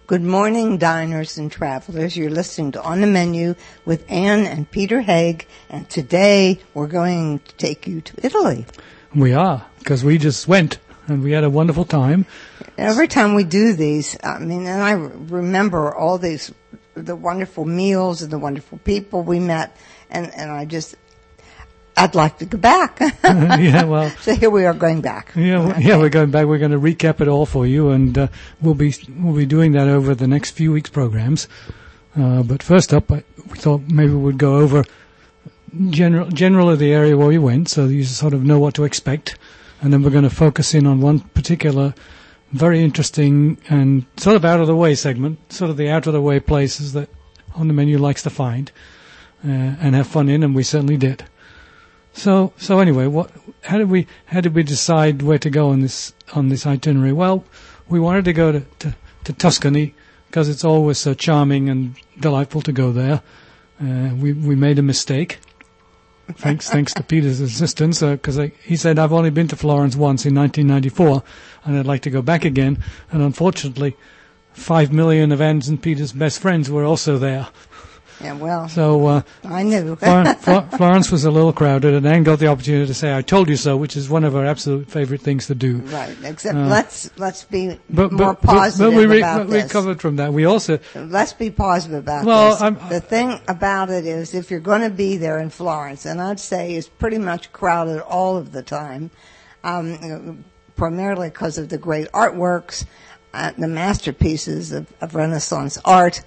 Good morning, diners and travelers. You're listening to On the Menu with Ann and Peter Haig, and today we're going to take you to Italy. We are, because we just went, and we had a wonderful time. Every time we do these, and I remember all the wonderful meals and the wonderful people we met, and I'd like to go back. Yeah, well. So here we are going back. Yeah, we're going back. We're going to recap it all for you, and we'll be doing that over the next few weeks' programs. But first up, we thought maybe we'd go over general of the area where we went, so you sort of know what to expect, and then we're going to focus in on one particular very interesting and sort of out of the way segment, sort of the out of the way places that On the Menu likes to find and have fun in, and we certainly did. So anyway, how did we decide where to go on this itinerary? Well, we wanted to go to Tuscany because it's always so charming and delightful to go there. We made a mistake. Thanks to Peter's assistance, because he said, I've only been to Florence once in 1994, and I'd like to go back again. And unfortunately, 5 million of Ann's and Peter's best friends were also there. Yeah, well, so I knew. Florence was a little crowded, and Anne got the opportunity to say, I told you so, which is one of her absolute favorite things to do. Right, except let's be more positive about this. We recovered from that. We also... Let's be positive about this. The thing about it is, if you're going to be there in Florence, and I'd say it's pretty much crowded all of the time, primarily because of the great artworks, the masterpieces of Renaissance art,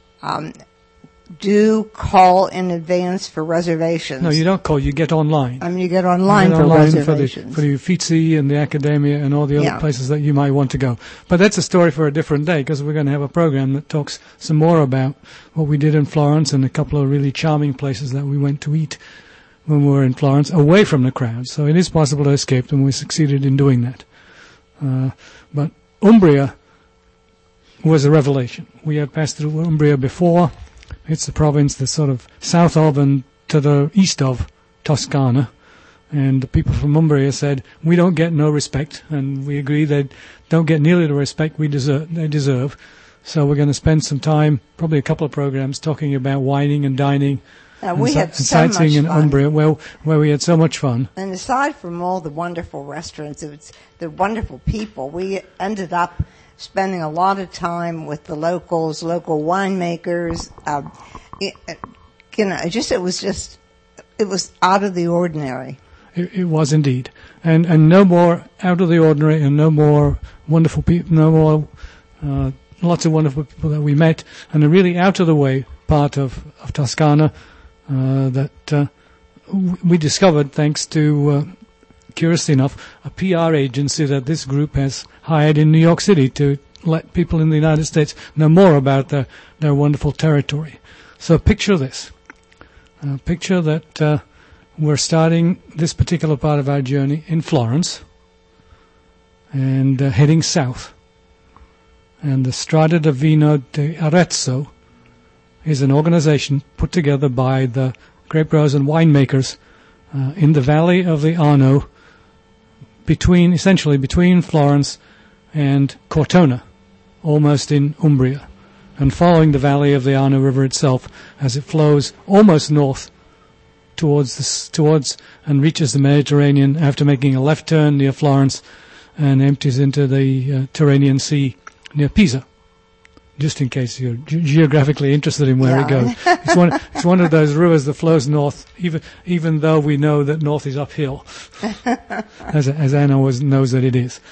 do call in advance for reservations. No, you don't call. You get online. You get online for reservations. For the Uffizi and the Accademia and all the other places that you might want to go. But that's a story for a different day, because we're going to have a program that talks some more about what we did in Florence and a couple of really charming places that we went to eat when we were in Florence, away from the crowd. So it is possible to escape, and we succeeded in doing that. But Umbria was a revelation. We had passed through Umbria before. It's the province that's sort of south of and to the east of Toscana. And the people from Umbria said, we don't get no respect. And we agree they don't get nearly the respect they deserve. So we're going to spend some time, probably a couple of programs, talking about wining and dining and sightseeing in Umbria, where we had so much fun. And aside from all the wonderful restaurants, it's the wonderful people, we ended up spending a lot of time with the local winemakers. It was out of the ordinary. It was indeed, and no more out of the ordinary, and no more wonderful people, no more lots of wonderful people that we met, and a really out of the way part of Toscana that we discovered thanks to. Curiously enough, a PR agency that this group has hired in New York City to let people in the United States know more about their wonderful territory. So picture this. Picture that we're starting this particular part of our journey in Florence and heading south. And the Strada di Vino di Arezzo is an organization put together by the grape growers and winemakers in the valley of the Arno, essentially between Florence and Cortona, almost in Umbria, and following the valley of the Arno River itself as it flows almost north towards and reaches the Mediterranean after making a left turn near Florence and empties into the Tyrrhenian Sea near Pisa. Just in case you're geographically interested in where it goes. It's one of those rivers that flows north, even though we know that north is uphill, as Anna always knows that it is.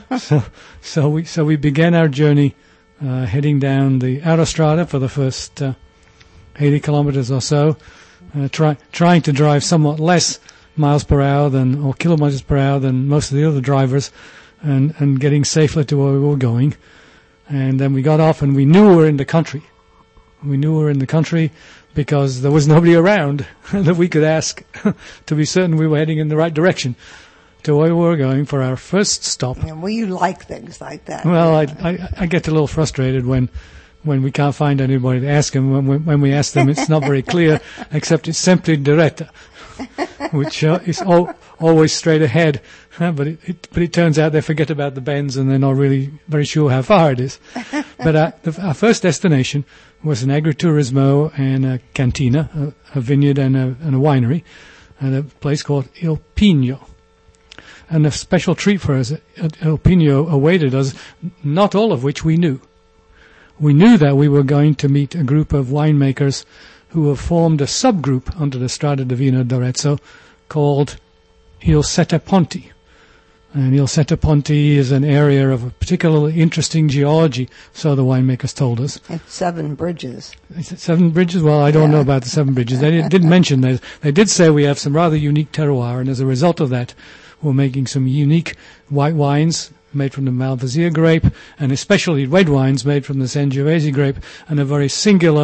So we began our journey heading down the Autostrada for the first 80 kilometers or so, trying to drive somewhat less miles per hour or kilometers per hour than most of the other drivers, and getting safely to where we were going. And then we got off, and we knew we were in the country. We knew we were in the country because there was nobody around that we could ask to be certain we were heading in the right direction to where we were going for our first stop. Yeah, well, you like things like that. Well, I get a little frustrated when we can't find anybody to ask them. When we ask them, it's not very clear, except it's sempre diretta. which is always straight ahead. But it turns out they forget about the bends and they're not really very sure how far it is. But our first destination was an agriturismo and a cantina, a vineyard and a winery, at a place called Il Pino. And a special treat for us at El Pino awaited us, not all of which we knew. We knew that we were going to meet a group of winemakers who have formed a subgroup under the Strada di Vino d'Arezzo called Il Sette Ponti. And Il Sette Ponti is an area of a particularly interesting geology, so the winemakers told us. It's 7 bridges. Is it 7 bridges? Well, I don't know about the 7 bridges. They didn't mention that. They did say we have some rather unique terroir, and as a result of that, we're making some unique white wines made from the Malvasia grape, and especially red wines made from the Sangiovese grape, and a very singular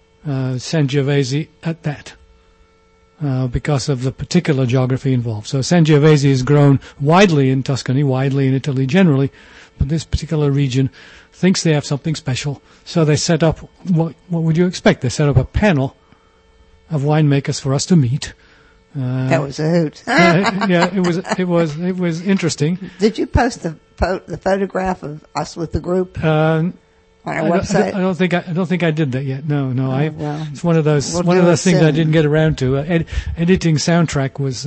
Sangiovese at that, because of the particular geography involved. So Sangiovese is grown widely in Tuscany, widely in Italy generally, but this particular region thinks they have something special. So they set up, what would you expect? They set up a panel of winemakers for us to meet. That was a hoot. Yeah, it was interesting. Did you post the photograph of us with the group on our website? I don't think I did that yet. No. Well, it's one of those things I didn't get around to. Editing soundtrack was.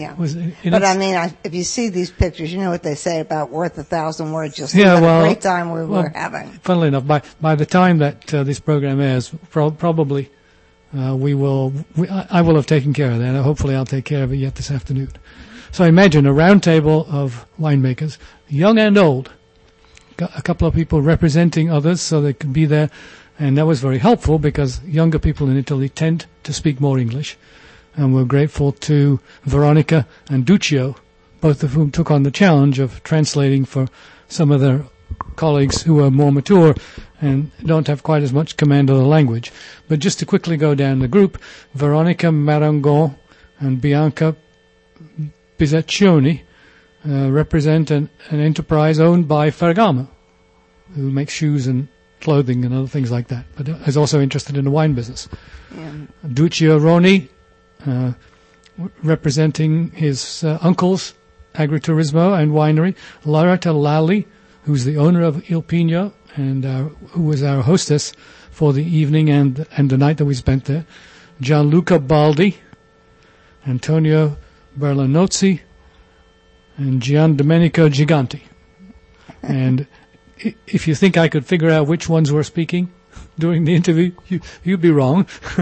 But I mean, if you see these pictures, you know what they say about worth 1,000 words. You'll see what a great time we were having. Funnily enough, by the time that this program airs, probably. I will have taken care of that. Hopefully I'll take care of it yet this afternoon. So imagine a round table of winemakers, young and old. Got a couple of people representing others so they could be there. And that was very helpful because younger people in Italy tend to speak more English. And we're grateful to Veronica and Duccio, both of whom took on the challenge of translating for some of their colleagues who are more mature and don't have quite as much command of the language. But just to quickly go down the group, Veronica Marangon and Bianca Bizaccioni represent an enterprise owned by Ferragamo, who makes shoes and clothing and other things like that, but is also interested in the wine business. Yeah. Duccio Roni, representing his uncle's agriturismo and winery, Loretta Lally, who's the owner of Il Pino and who was our hostess for the evening and the night that we spent there, Gianluca Baldi, Antonio Berlanozzi, and Gian Domenico Giganti. And if you think I could figure out which ones were speaking during the interview, you'd be wrong.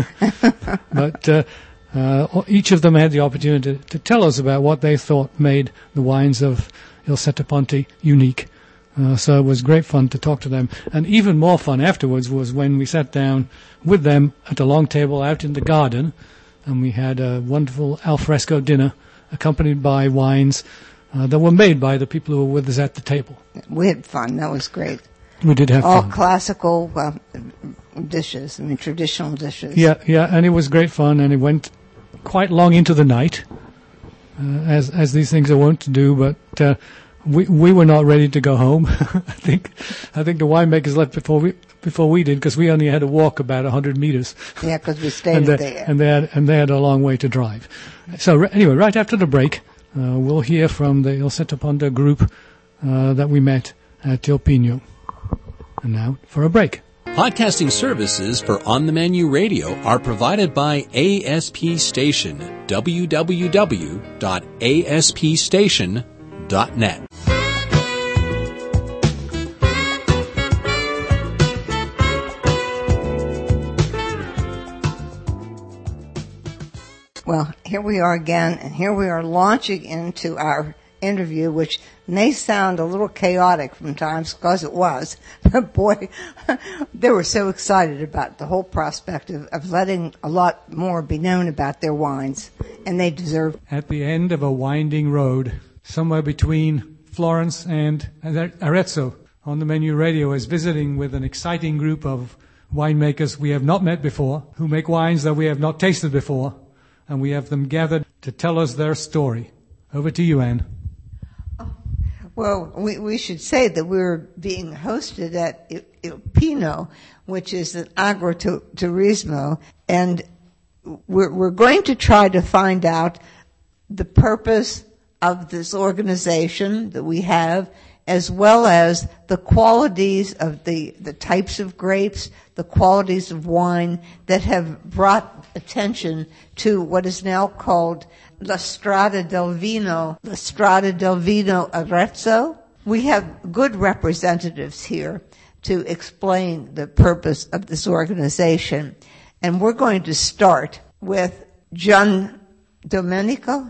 But each of them had the opportunity to tell us about what they thought made the wines of Il Sette Ponti unique. So it was great fun to talk to them. And even more fun afterwards was when we sat down with them at a long table out in the garden, and we had a wonderful alfresco dinner accompanied by wines that were made by the people who were with us at the table. We had fun. That was great. We did have all fun. All classical dishes, traditional dishes. Yeah, and it was great fun, and it went quite long into the night, as these things are wont to do, but we were not ready to go home. I think the winemakers left before we did, because we only had to walk about 100 meters. Yeah, because we stayed there. And they had a long way to drive. So anyway, right after the break, we'll hear from the Il Sette Ponti group that we met at Il Pino. And now for a break. Podcasting services for On the Menu Radio are provided by ASP Station, www.aspstation.net. Well, here we are again, and here we are launching into our interview, which may sound a little chaotic from times, because it was. But boy, they were so excited about the whole prospect of letting a lot more be known about their wines, and they deserve. At the end of a winding road, somewhere between Florence and Arezzo, On the Menu Radio is visiting with an exciting group of winemakers we have not met before, who make wines that we have not tasted before, and we have them gathered to tell us their story. Over to you, Anne. Well, we should say that we're being hosted at Il Pino, which is an agriturismo, and we're going to try to find out the purpose of this organization that we have, as well as the qualities of the types of grapes, the qualities of wine that have brought attention to what is now called La Strada del Vino Arezzo. We have good representatives here to explain the purpose of this organization. And we're going to start with Gian Domenico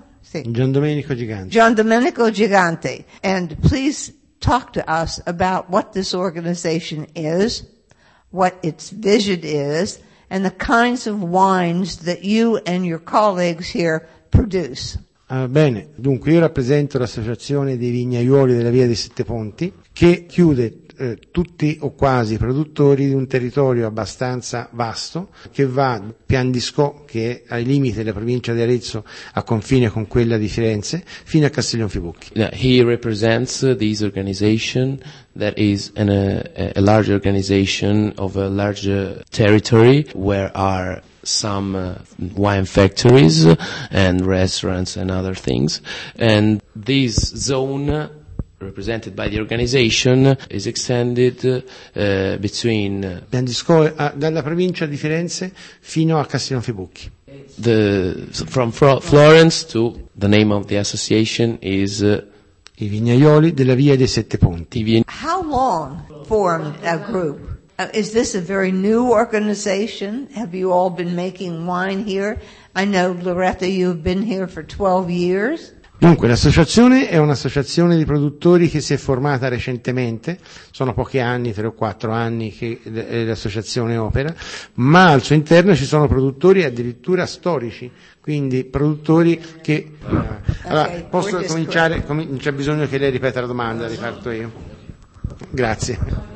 Gigante. And please talk to us about what this organization is, what its vision is, and the kinds of wines that you and your colleagues here produce. Bene, dunque io rappresento l'associazione dei vignaiuoli della Via dei Sette Ponti, che chiude tutti o quasi i produttori di un territorio abbastanza vasto che va da Piandisco, che è ai limiti della provincia di Arezzo a confine con quella di Firenze, fino a Castiglionfibucchi. He represents this organization that is a large organization of a large territory where are some wine factories and restaurants and other things, and this zone represented by the organization is extended between Piandisco dalla provincia di Firenze fino a Castiglionfibucchi. From Florence to the name of the association is I vignaioli della Via dei Sette Ponti. How long formed a group? Is this a very new organization? Have you all been making wine here? I know, Loretta, you've been here for 12 years. Dunque, l'associazione è un'associazione di produttori che si è formata recentemente, sono pochi anni, 3 o 4 anni che l'associazione opera, ma al suo interno ci sono produttori addirittura storici, quindi produttori che... Allora, posso cominciare? Non c'è bisogno che lei ripeta la domanda, riparto io. Grazie.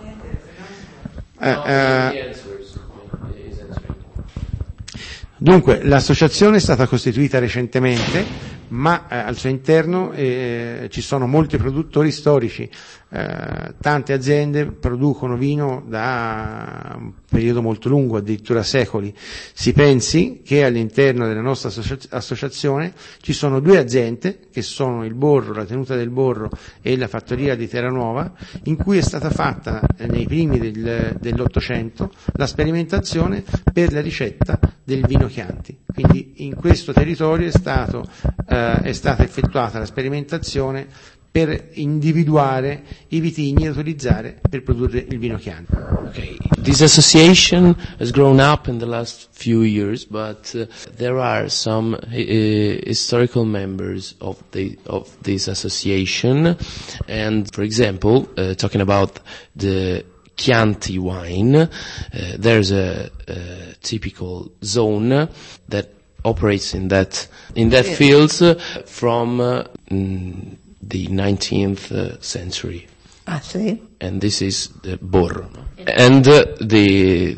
Dunque, l'associazione è stata costituita recentemente, ma al suo interno ci sono molti produttori storici. Tante aziende producono vino da un periodo molto lungo, addirittura secoli. Si pensi che all'interno della nostra associazione ci sono 2 aziende, che sono il Borro, la tenuta del Borro e la fattoria di Terranova, in cui è stata fatta nei primi dell'Ottocento la sperimentazione per la ricetta del vino Chianti. Quindi in questo territorio è stata effettuata la sperimentazione per individuare i vitigni da utilizzare per produrre il vino Chianti. Okay. This association has grown up in the last few years, but there are some historical members of this association, and for example, talking about the Chianti wine, there's a typical zone that operates in that fields from the 19th century. I see. And this is the Borro. And the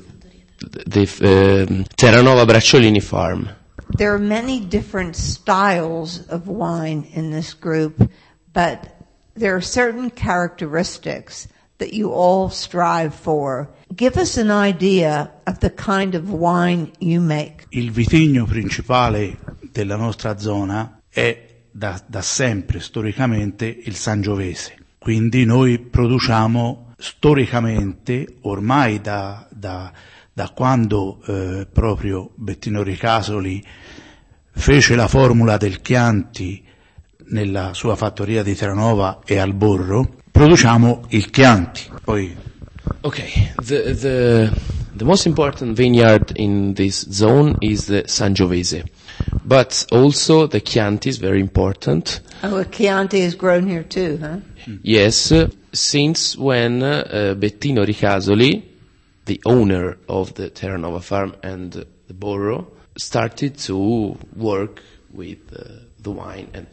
Terranova Bracciolini farm. There are many different styles of wine in this group, but there are certain characteristics that you all strive for. Give us an idea of the kind of wine you make. Il vitigno principale della nostra zona è da sempre, storicamente, il Sangiovese. Quindi noi produciamo storicamente, ormai da quando proprio Bettino Ricasoli fece la formula del Chianti nella sua fattoria di Terranova e al Borro, produciamo il Chianti. Poi Okay, the most important vineyard in this zone is the Sangiovese, but also the Chianti is very important. Oh, Chianti is grown here too, huh? Yes, since when Bettino Ricasoli, the owner of the Terranova farm and the Borro, started to work with the wine, and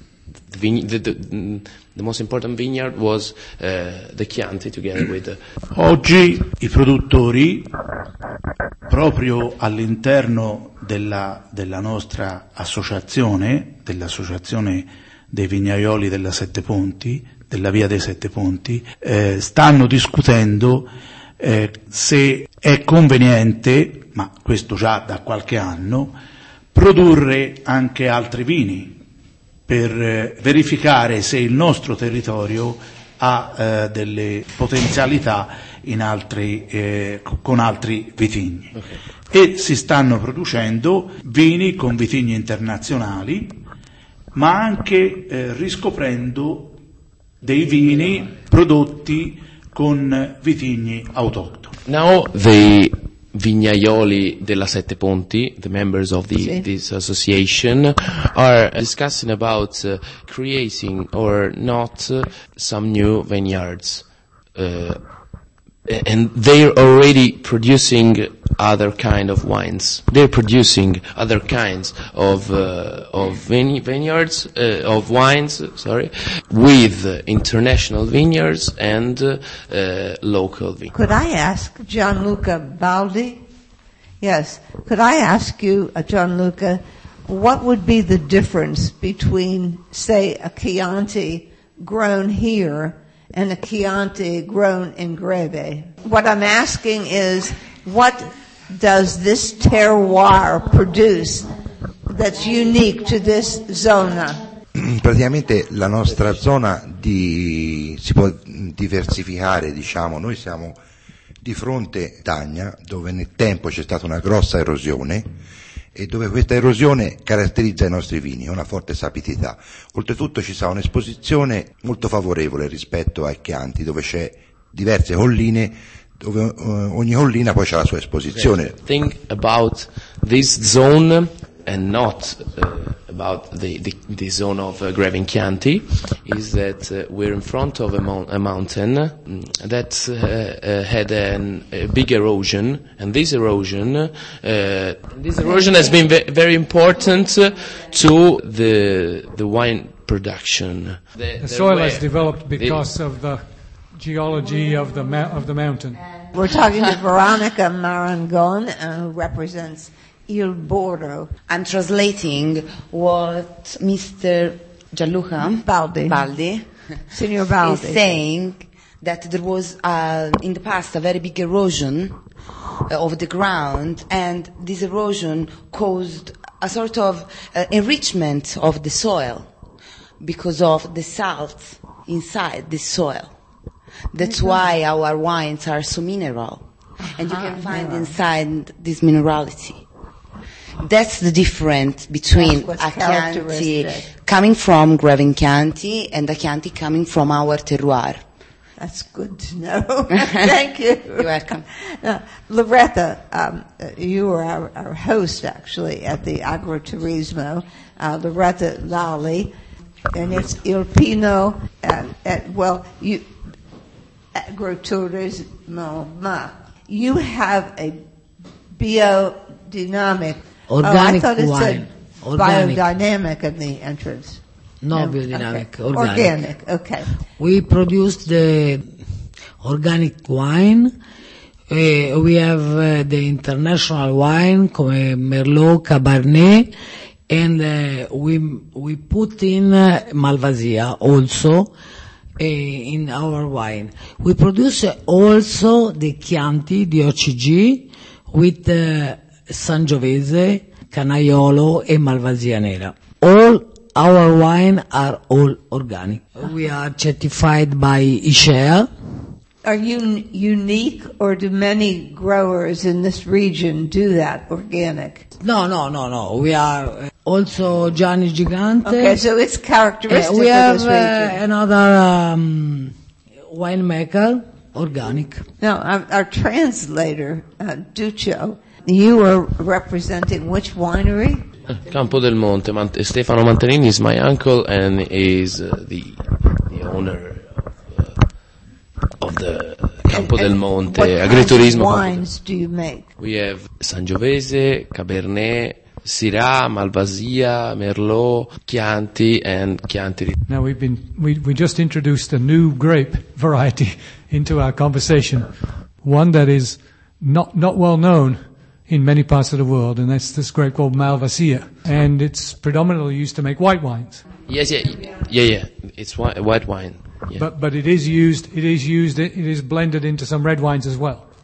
the most important vineyard was the Chianti together with oggi i produttori, proprio all'interno della nostra associazione, dell'associazione dei vignaioli della Via dei Sette Ponti, stanno discutendo se è conveniente, ma questo già da qualche anno, produrre anche altri vini per verificare se il nostro territorio ha delle potenzialità in con altri vitigni. Okay. E si stanno producendo vini con vitigni internazionali, ma anche riscoprendo dei vini prodotti con vitigni autoctoni. Now the vignaioli della Sette Ponti, the members of this association, are discussing about creating or not some new vineyards. And they're already producing other kind of wines. They're producing other kinds of vineyards, of wines, with international vineyards and local vineyards. Could I ask Gianluca Baldi? Yes. Could I ask you, Gianluca, what would be the difference between, say, a Chianti grown here and a Chianti grown in Greve? What I'm asking is, what does this terroir produce that's unique to this zona? Praticamente la nostra zona si può diversificare, diciamo. Noi siamo di fronte a Tagna, dove nel tempo c'è stata una grossa erosione e dove questa erosione caratterizza i nostri vini, una forte sapidità. Oltretutto ci sarà un'esposizione molto favorevole rispetto ai Chianti, dove c'è diverse colline, dove ogni collina poi c'ha la sua esposizione. The thing about this zone and not about the zone of Greve Chianti is that we're in front of a mountain that had a big erosion, and this erosion has been very important to the wine production. The soil has developed because of the geology of the mountain. We're talking to Veronica Marangon, who represents Il Bordo. I'm translating what Mr. Gianluca Baldi Signor Baldi is saying, that there was in the past a very big erosion of the ground, and this erosion caused a sort of enrichment of the soil because of the salt inside the soil. That's why our wines are so mineral, and you can find inside this minerality. That's the difference between a Chianti coming from Greve Chianti and a Chianti coming from our terroir. That's good to know. Thank you. You're welcome. Now, Loretta, you were our host, actually, at the Agroturismo, Loretta Lally, and it's Il Pino, Agroturismo. You have a biodynamic. Organic I thought it wine. said Organic. biodynamic in the entrance. No, biodynamic. Okay. Organic, okay. We produce the organic wine. We have the international wine, come Merlot, Cabernet, and we put in Malvasia also in our wine. We produce also the Chianti, the OCG, with Sangiovese, Canaiolo, and Malvasia Nera. All our wine are all organic. We are certified by ISHEA. Are you unique, or do many growers in this region do that, organic? No. We are also Gianni Gigante. Okay, so it's characteristic we of this have region. Another winemaker, organic. Now, our translator, Duccio, you are representing which winery? Campo del Monte. Stefano Mantarini is my uncle and is the owner of the Campo del Monte Agriturismo. What wines do you make? We have Sangiovese, Cabernet, Syrah, Malvasia, Merlot, Chianti, and Chianti. Now we just introduced a new grape variety into our conversation, one that is not well known in many parts of the world, and that's this grape called Malvasia, and it's predominantly used to make white wines. Yes. It's white wine. Yeah. But it is blended into some red wines as well.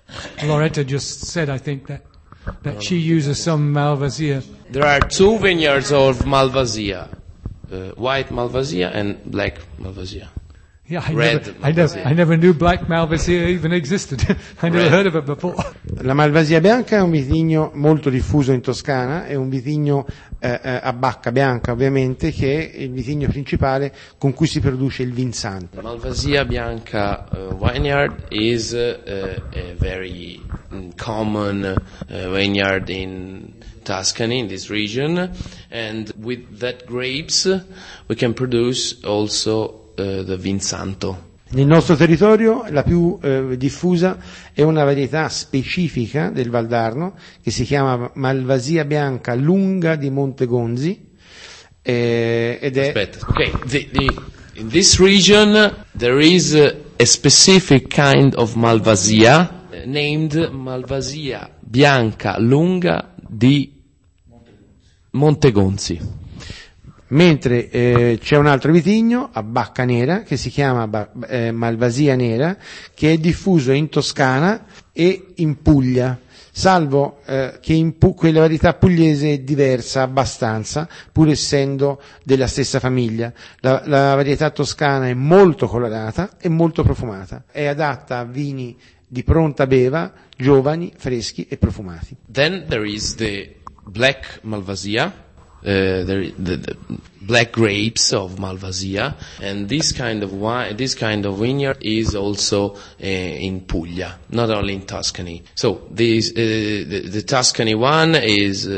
Loretta just said, I think, that she uses some Malvasia. There are two vineyards of Malvasia, white Malvasia and black Malvasia. Yeah, I never knew black Malvasia even existed. I never heard of it before. La Malvasia bianca è un vitigno molto diffuso in Toscana, è un vitigno a bacca bianca ovviamente, che è il vitigno principale con cui si produce il Vinsanto. Malvasia Bianca vineyard is a very common vineyard in Tuscany, in this region, and with that grapes we can produce also the Vinsanto. Nel nostro territorio la più diffusa è una varietà specifica del Valdarno che si chiama Malvasia Bianca Lunga di Montegonzi ed è... Aspetta, okay. In this region there is a specific kind of Malvasia named Malvasia Bianca Lunga di Montegonzi. Mentre c'è un altro vitigno a bacca nera che si chiama Malvasia Nera, che è diffuso in Toscana e in Puglia, salvo che quella varietà pugliese è diversa abbastanza, pur essendo della stessa famiglia. La varietà toscana è molto colorata e molto profumata, è adatta a vini di pronta beva, giovani, freschi e profumati. Then there is the black Malvasia. The black grapes of Malvasia, and this kind of wine, this kind of vineyard is also in Puglia, not only in Tuscany. So this the Tuscany one is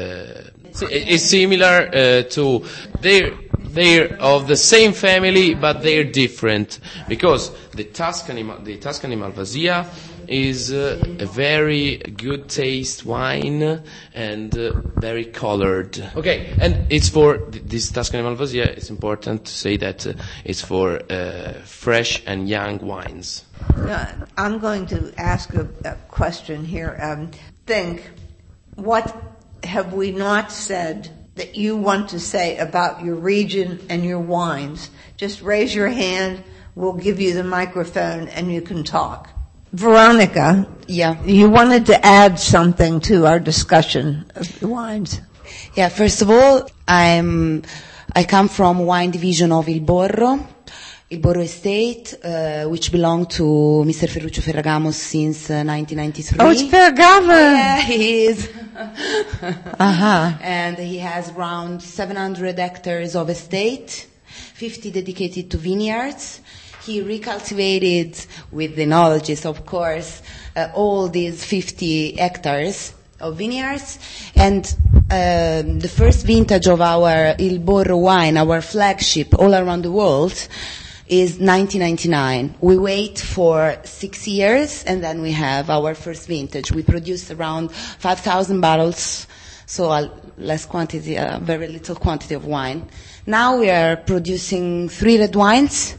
similar to they're of the same family, but they're different because the Tuscany Malvasia is a very good taste wine and very colored. Okay, and it's for this Tuscany Malvasia. It's important to say that it's for fresh and young wines. I'm going to ask a question here. Think, what have we not said that you want to say about your region and your wines? Just raise your hand. We'll give you the microphone and you can talk. Veronica, yeah, you wanted to add something to our discussion of the wines. Yeah, first of all, I come from wine division of Il Borro Estate, which belonged to Mr. Ferruccio Ferragamo since 1993. Oh, it's Ferragamo! Yeah, he is. Uh-huh. And he has around 700 hectares of estate, 50 dedicated to vineyards. He recultivated, with the knowledge, of course, all these 50 hectares of vineyards. And the first vintage of our Il Borro wine, our flagship all around the world, is 1999. We wait for 6 years and then we have our first vintage. We produced around 5,000 bottles, so a less quantity, a very little quantity of wine. Now we are producing 3 red wines.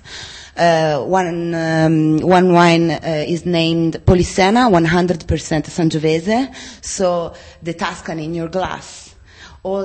One wine is named Polissena, 100% Sangiovese, so the Tuscany in your glass. All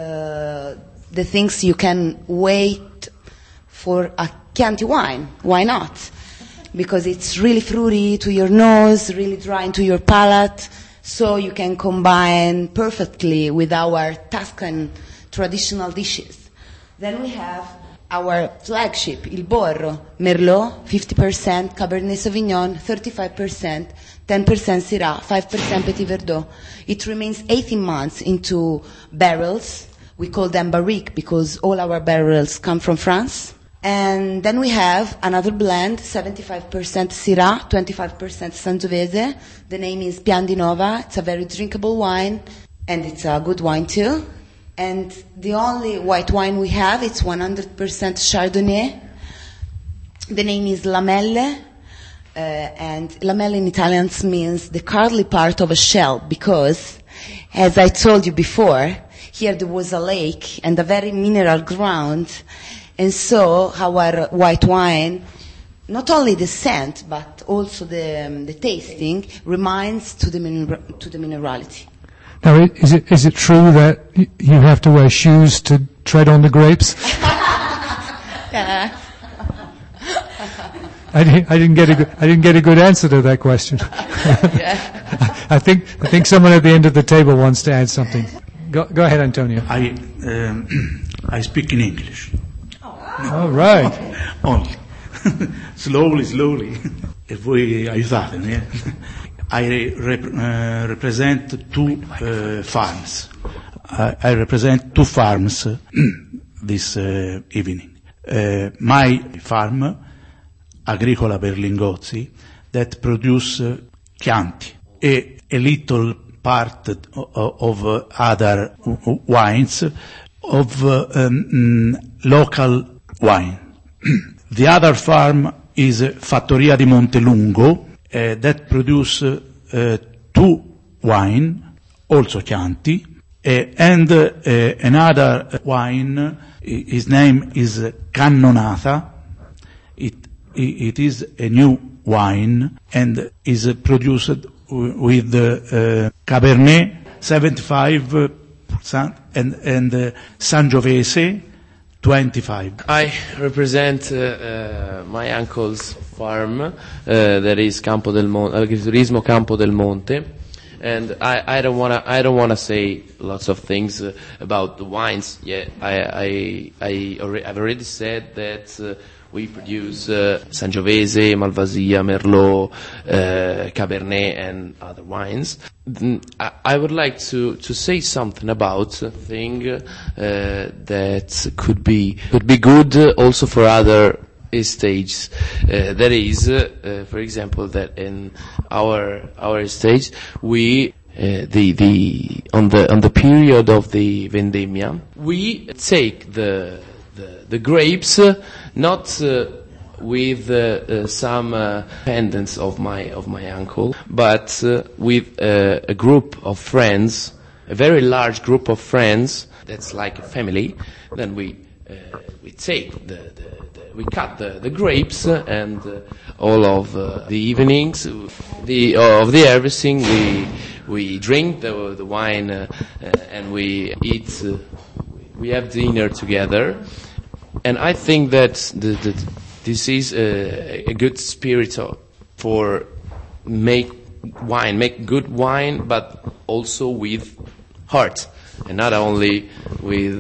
the things you can wait for a Chianti wine. Why not? Because it's really fruity to your nose, really dry to your palate, so you can combine perfectly with our Tuscan traditional dishes. Then we have our flagship, Il Borro, Merlot, 50%, Cabernet Sauvignon, 35%, 10% Syrah, 5% Petit Verdot. It remains 18 months into barrels. We call them barriques because all our barrels come from France. And then we have another blend, 75% Syrah, 25% Sangiovese. The name is Pian di Nova. It's a very drinkable wine, and it's a good wine too. And the only white wine we have, it's 100% Chardonnay. The name is Lamelle, and Lamelle in Italian means the curly part of a shell, because, as I told you before, here there was a lake and a very mineral ground, and so our white wine, not only the scent, but also the tasting, reminds to the minerality. Now, is it true that you have to wear shoes to tread on the grapes? Yeah. I didn't get a good answer to that question. I think someone at the end of the table wants to add something. Go ahead, Antonio. I speak in English. All right. Only. slowly. E voi aiutatemi. I represent two farms. I represent two farms this evening. My farm, Agricola Berlingozzi, that produce Chianti, a little part of other wines, of local wine. The other farm is Fattoria di Montelungo, that produce two wine, also Chianti, and another wine, his name is Cannonata. It is a new wine and is produced with Cabernet 75% and Sangiovese 25. I represent my uncle's farm, that is Campo del Monte, Agriturismo Campo del Monte, and I don't wanna say lots of things about the wines. Yeah, I've already said that we produce Sangiovese, Malvasia, Merlot, Cabernet, and other wines. I would like to say something about a thing that could be good also for other estates. That is, for example, that in our estate we on the period of the vendemmia we take the grapes not with some pendants of my uncle, but with a group of friends, a very large group of friends. That's like a family. Then we take we cut the grapes, and all of the evenings of the harvesting we drink the wine and we eat. We have dinner together, and I think that this is a good spirit for make good wine, but also with heart, and not only with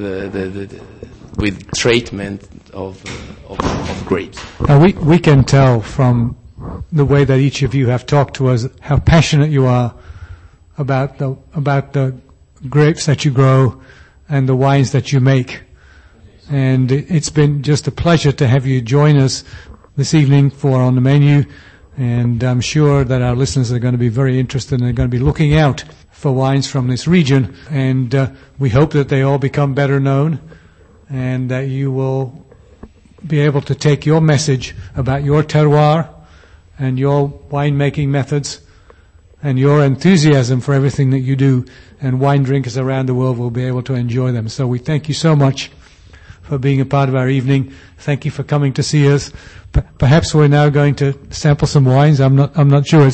with treatment of grapes. Now we can tell from the way that each of you have talked to us how passionate you are about the grapes that you grow and the wines that you make. And it's been just a pleasure to have you join us this evening for On the Menu, and I'm sure that our listeners are going to be very interested and they're going to be looking out for wines from this region, and we hope that they all become better known and that you will be able to take your message about your terroir and your winemaking methods and your enthusiasm for everything that you do, and wine drinkers around the world will be able to enjoy them. So we thank you so much for being a part of our evening. Thank you for coming to see us. Perhaps we're now going to sample some wines. I'm not sure.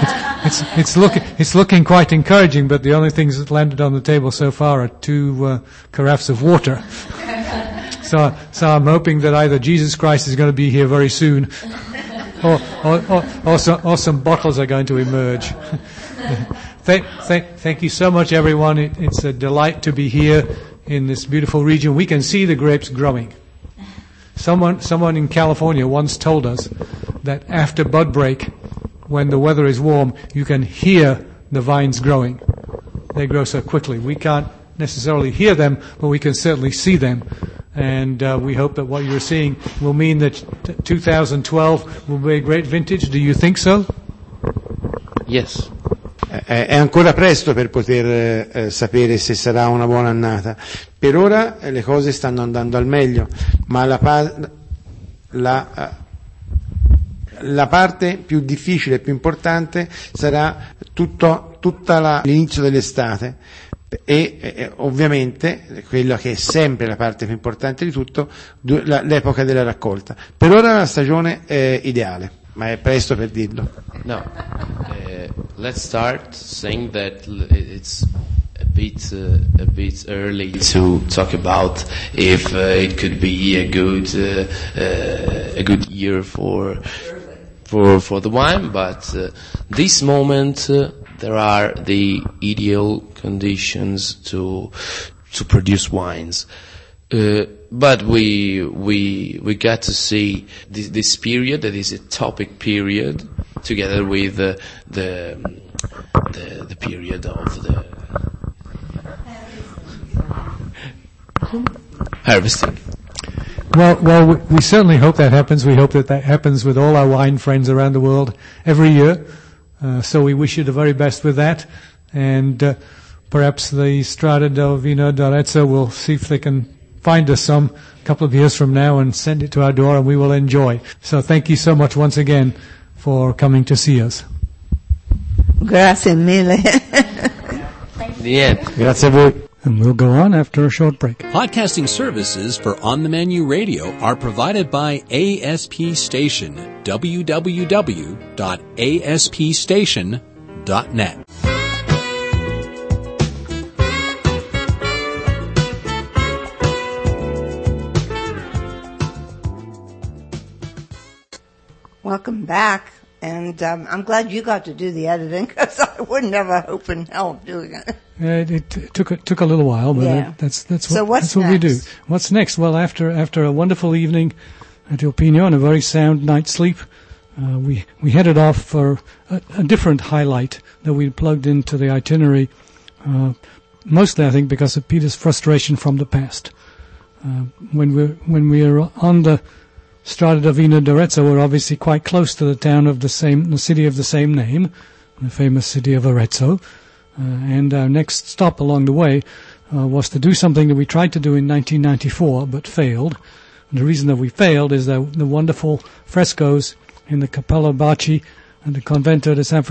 It's looking quite encouraging, but the only things that landed on the table so far are two carafes of water. So I'm hoping that either Jesus Christ is going to be here very soon, or some bottles are going to emerge. Thank you so much, everyone. It's a delight to be here in this beautiful region. We can see the grapes growing. Someone in California once told us that after bud break, when the weather is warm, you can hear the vines growing. They grow so quickly. We can't necessarily hear them, but we can certainly see them. And we hope that what you're seeing will mean that 2012 will be a great vintage. Do you think so? Yes. È ancora presto per poter sapere se sarà una buona annata. Per ora le cose stanno andando al meglio, ma la parte più difficile e più importante sarà l'inizio dell'estate e ovviamente quella che è sempre la parte più importante di tutto, l'epoca della raccolta. Per ora la stagione è ideale, ma è presto per dirlo. No. Let's start saying that it's a bit early to talk about if it could be a good year for for the wine, but this moment there are the ideal conditions to produce wines. But we got to see this period that is a topic period together with the period of the harvesting. Well, we certainly hope that happens. We hope that happens with all our wine friends around the world every year. So we wish you the very best with that. And perhaps the Strada del Vino d'Arezzo will see if they can find us some a couple of years from now and send it to our door, and we will enjoy. So thank you so much once again for coming to see us. Grazie mille. Grazie a voi. And we'll go on after a short break. Podcasting services for On the Menu Radio are provided by ASP Station, www.aspstation.net. Welcome back, and I'm glad you got to do the editing because I wouldn't have a hope in hell of doing it. It took a little while, but Yeah. that's So what's what we do. next? What's next? Well, after a wonderful evening at Il Pino and a very sound night's sleep, we headed off for a different highlight that we plugged into the itinerary. Mostly, I think, because of Peter's frustration from the past. When we are on the Strada del Vino d'Arezzo, we're obviously quite close to the city of the same name, the famous city of Arezzo. And our next stop along the way was to do something that we tried to do in 1994 but failed. And the reason that we failed is that the wonderful frescoes in the Cappella Baci and the Convento de San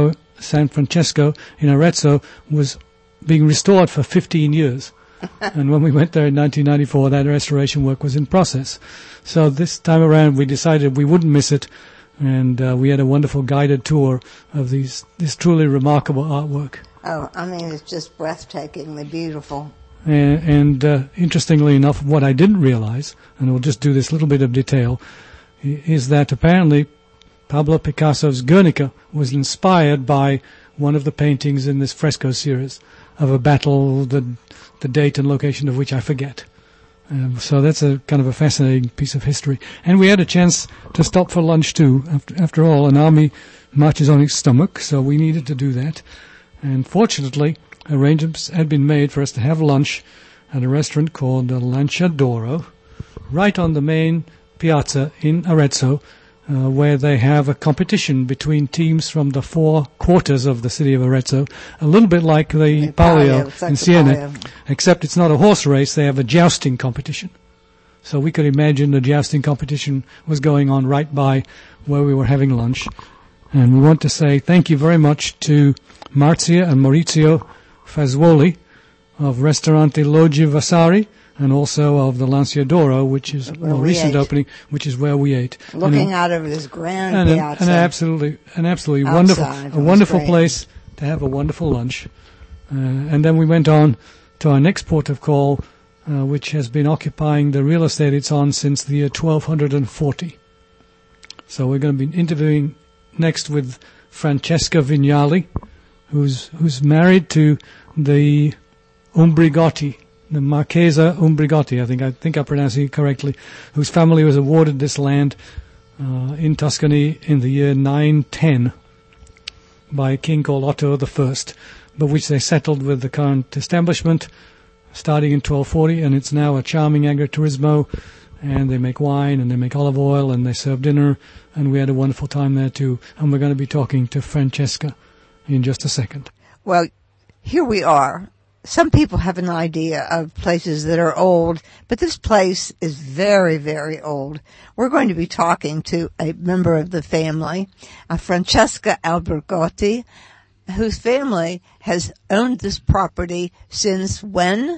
Francesco in Arezzo was being restored for 15 years. And when we went there in 1994, that restoration work was in process. So this time around, we decided we wouldn't miss it, and we had a wonderful guided tour of this truly remarkable artwork. Oh, I mean, it's just breathtakingly beautiful. And interestingly enough, what I didn't realize, and we'll just do this little bit of detail, is that apparently Pablo Picasso's Guernica was inspired by one of the paintings in this fresco series of a battle, the date and location of which I forget. So that's a kind of a fascinating piece of history. And we had a chance to stop for lunch too. After all, an army marches on its stomach, so we needed to do that. And fortunately, arrangements had been made for us to have lunch at a restaurant called the Lancia d'Oro, right on the main piazza in Arezzo, where they have a competition between teams from the four quarters of the city of Arezzo, a little bit like the Palio in Siena, except it's not a horse race, they have a jousting competition. So we could imagine the jousting competition was going on right by where we were having lunch. And we want to say thank you very much to Marzia and Maurizio Fazzuoli of Ristorante Loggia Vasari, and also of the Lancia d'Oro, which is a more recent opening, which is where we ate. Looking out over this grand piazza. An absolutely Outside, wonderful great. place to have a wonderful lunch. And then we went on to our next port of call, which has been occupying the real estate it's on since the year 1240. So we're going to be interviewing next with Francesca Vignali, who's married to the Umbrigotti, the Marchesa Umbrigotti, I think I'm pronouncing it correctly, whose family was awarded this land in Tuscany in the year 910 by a king called Otto I, but which they settled with the current establishment starting in 1240, and it's now a charming agriturismo, and they make wine and they make olive oil and they serve dinner, and we had a wonderful time there too. And we're going to be talking to Francesca in just a second. Well, here we are. Some people have an idea of places that are old, but this place is very, very old. We're going to be talking to a member of the family, Francesca Umbrigotti, whose family has owned this property since when?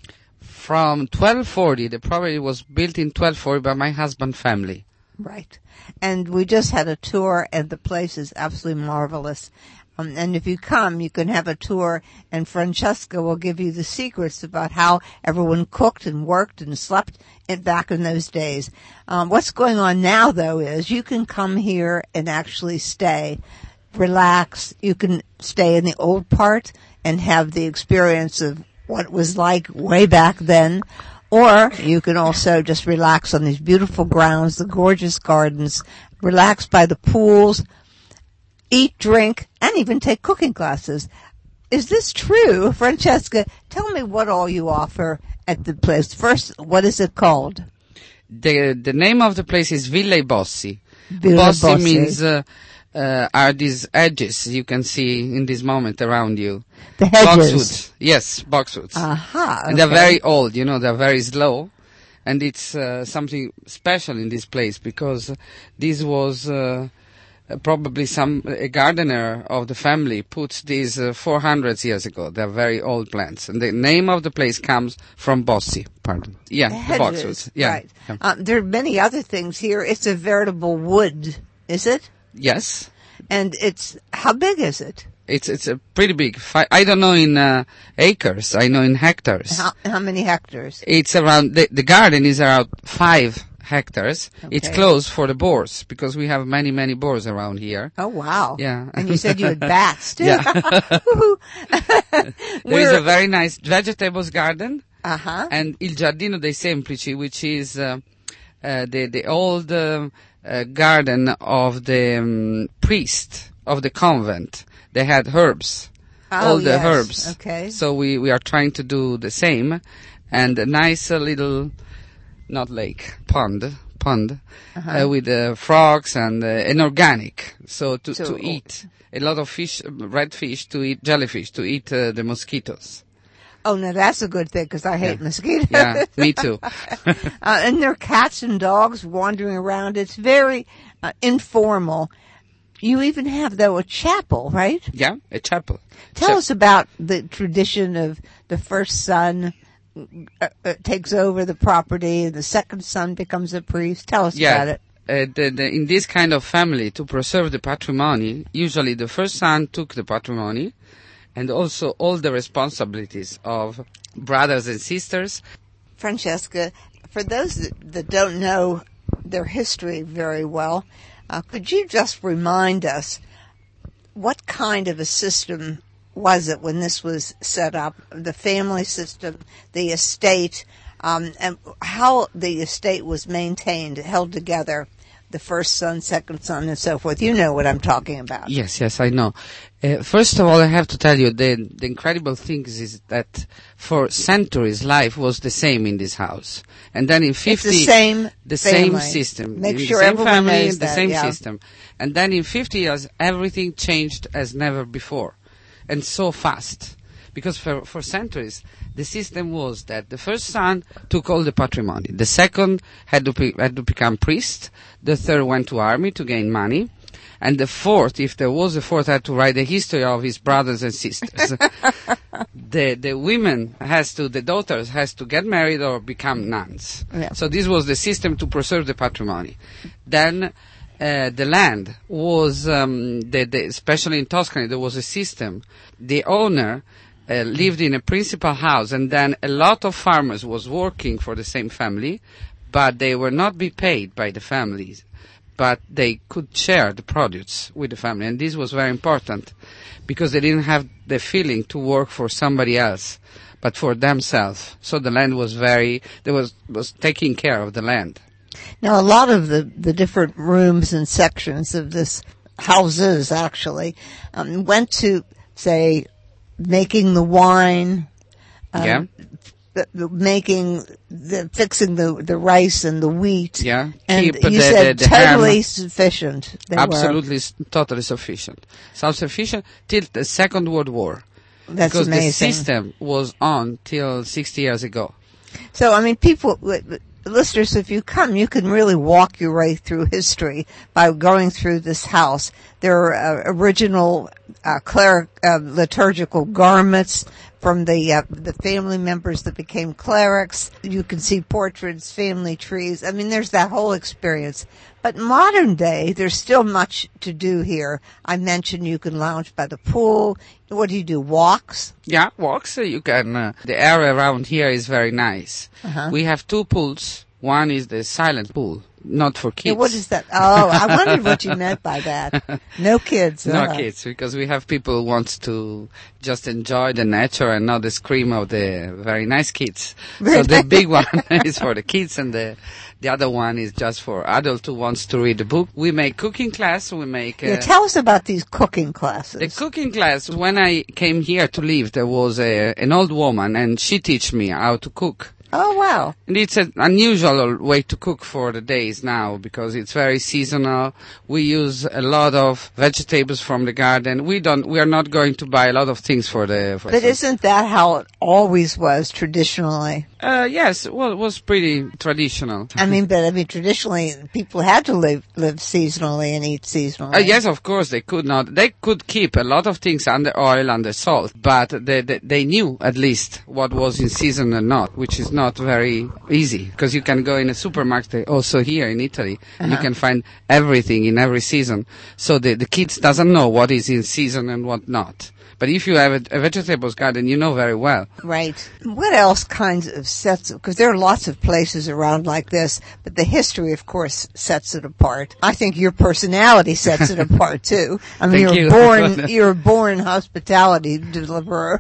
From 1240. The property was built in 1240 by my husband's family. Right. And we just had a tour, and the place is absolutely marvelous. And if you come, you can have a tour, and Francesca will give you the secrets about how everyone cooked and worked and slept back in those days. What's going on now, though, is you can come here and actually stay, relax. You can stay in the old part and have the experience of what it was like way back then. Or you can also just relax on these beautiful grounds, the gorgeous gardens, relax by the pools, eat, drink, and even take cooking classes. Is this true, Francesca? Tell me what all you offer at the place. First, what is it called? The name of the place is Villa Bossi. Villa Bossi means are these edges you can see in this moment around you. The hedges. Boxwoods. Yes, boxwoods. Aha. Okay. And they're very old, they're very slow. And it's something special in this place because this was probably a gardener of the family put these 400 years ago. They're very old plants. And the name of the place comes from Bossi, pardon. Yeah, the boxwoods. Yeah. Right. There are many other things here. It's a veritable wood, is it? Yes. And how big is it? It's a pretty big. I don't know in acres. I know in hectares. How many hectares? It's around the garden is around 5 hectares. Okay. It's closed for the boars because we have many boars around here. Oh wow! Yeah, and you said you had bats too. Yeah. There is a very nice vegetables garden. And Il Giardino dei Semplici, which is the old garden of the priest of the convent. They had herbs, all the herbs. Okay. So we are trying to do the same, and a nice little, not lake, pond with frogs and an organic. So to eat a lot of fish, red fish, to eat jellyfish, to eat the mosquitoes. Oh, no, that's a good thing because I hate mosquitoes. Yeah, me too. And there are cats and dogs wandering around. It's very informal. You even have, though, a chapel, right? Yeah, a chapel. Tell us about the tradition of the first son takes over the property, and the second son becomes a priest. Tell us about it. In this kind of family, to preserve the patrimony, usually the first son took the patrimony, and also all the responsibilities of brothers and sisters. Francesca, for those that don't know their history very well, could you just remind us what kind of a system was it when this was set up, the family system, the estate, and how the estate was maintained, held together, the first son, second son, and so forth? You know what I'm talking about. Yes, I know. First of all, I have to tell you, the incredible thing is that for centuries, life was the same in this house. And then in 50... It's the same system. Make sure everyone knows the same system. And then in 50 years, everything changed as never before. And so fast. Because for centuries, the system was that the first son took all the patrimony. The second had to become priest. The third went to army to gain money. And the fourth, if there was a fourth, had to write the history of his brothers and sisters. The women the daughters has to get married or become nuns. Yeah. So this was the system to preserve the patrimony. Then the land was, especially in Tuscany, there was a system. The owner lived in a principal house, and then a lot of farmers was working for the same family, but they were not be paid by the families, but they could share the produce with the family. And this was very important because they didn't have the feeling to work for somebody else, but for themselves. So the land was was taking care of the land. Now, a lot of the different rooms and sections of this houses actually went to, say, making the wine, fixing the rice and the wheat. Yeah. And you said totally sufficient. Absolutely, totally sufficient. Self-sufficient till the Second World War. That's because amazing. The system was on till 60 years ago. So, I mean, listeners, if you come, you can really walk your way through history by going through this house. There are original liturgical garments from the family members that became clerics. You can see portraits, family trees. I mean, there's that whole experience. But modern day, there's still much to do here. I mentioned you can lounge by the pool. What do you do? Walks? Yeah, walks. You can. The area around here is very nice. We have 2 pools. One is the silent pool, not for kids. Yeah, what is that? Oh, I wondered what you meant by that. No kids. No kids, because we have people who want to just enjoy the nature and not the scream of the very nice kids. So the big one is for the kids, and the other one is just for adults who wants to read a book. We make cooking class. We make. Tell us about these cooking classes. The cooking class. When I came here to live, there was an old woman, and she teach me how to cook. Oh, wow. And it's an unusual way to cook for the days now because it's very seasonal. We use a lot of vegetables from the garden. We are not going to buy a lot of things for But isn't that how it always was traditionally? Yes, well, it was pretty traditional. Traditionally, people had to live seasonally and eat seasonally. Yes, of course, they could not. They could keep a lot of things under oil, under salt, but they knew at least what was in season and not, which is not very easy, because you can go in a supermarket, also here in Italy, and you can find everything in every season. So the kids doesn't know what is in season and what not. But if you have a vegetables garden, you know very well. Right. What else kinds of sets, because there are lots of places around like this, but the history, of course, sets it apart. I think your personality sets it apart, too. I mean, you're a born hospitality deliverer.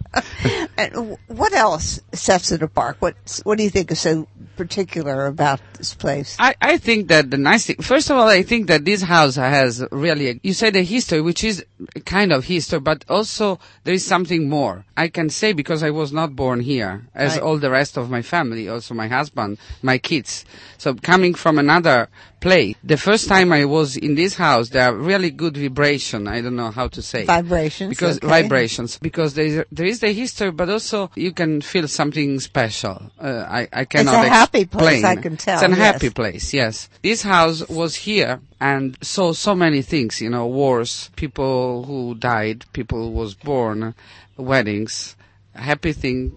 And what else sets it apart? What do you think is so particular about this place? I think that the nice thing, first of all, I think that this house has really, you said a history, which is a kind of history, but also there is something more. I can say because I was not born here, as all the rest of my family, also my husband, my kids. So coming from another place, the first time I was in this house, there are really good vibration. I don't know how to say. Vibrations. Vibrations. Because there is the history, but also you can feel something special. I cannot explain. It's a happy place, explain. I can tell. It's a happy place, yes. This house was here and saw so many things, wars, people who died, people who was born, weddings, happy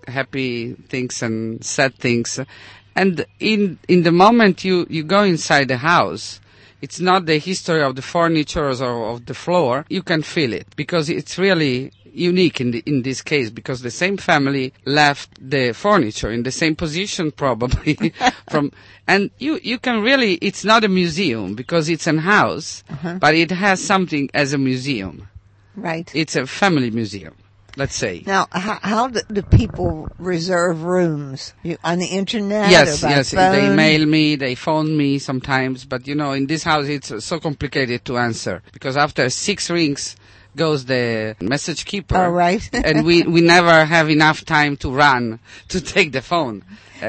things and sad things. And in the moment you go inside the house, it's not the history of the furniture or of the floor. You can feel it because it's really unique in this case, because the same family left the furniture in the same position probably and you can really, it's not a museum because it's a house, but it has something as a museum. Right. It's a family museum, let's say. Now, how do people reserve rooms? On the internet? Yes, or by yes. phone? They mail me, they phone me sometimes, but in this house it's so complicated to answer because after 6 rings goes the message keeper. Oh, right. And we never have enough time to run to take the phone.